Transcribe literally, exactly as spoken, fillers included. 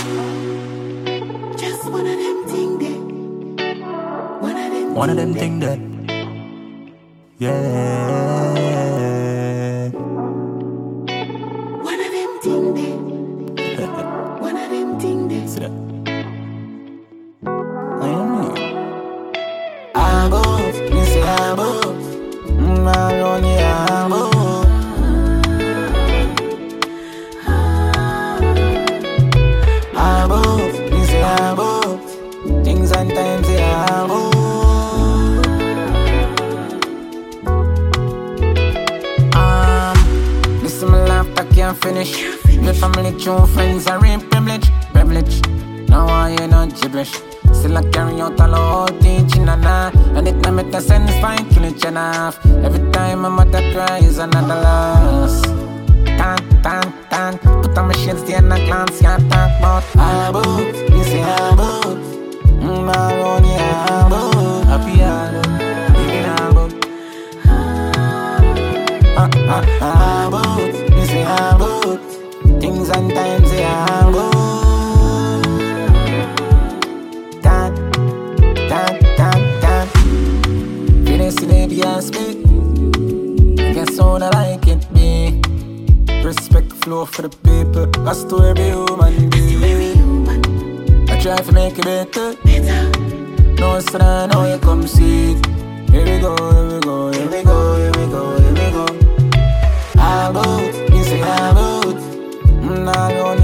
Just one of them thing that. One of them. One of them thing that. Yeah. One of them thing that. One of them thing that. See that? I am me. I'm both, me say I'm both. Mm, I'm lonely, I'm both. I'm both, me say I'm both. Things and times say I'm both. Um, this is my life, I can't finish. The family, true friends are in privilege, privilege. Now I hear no gibberish. Still I carry out all the whole teaching and I And it no make no sense, fine, kill it enough. Every time my mother cries, another loss. Tan, tan, tan. Put on my shades, the end I glance, can't talk about I'm both, you say I'm both. Mm, I'm lonely, I'm both. Happy I'm both, living I'm both. Ah, ah, I'm both, you say I'm both. Things and times, say I'm both. Tan, tan, tan, tan. Finish the lady and speak. I guess all I like it be. Respect the flow for the people. That's to every human being. I try to make it better. No strain, now you come see it. Here we go, here we go, here we go, here we go, here we go. I'm out, you say I'm out. I'm not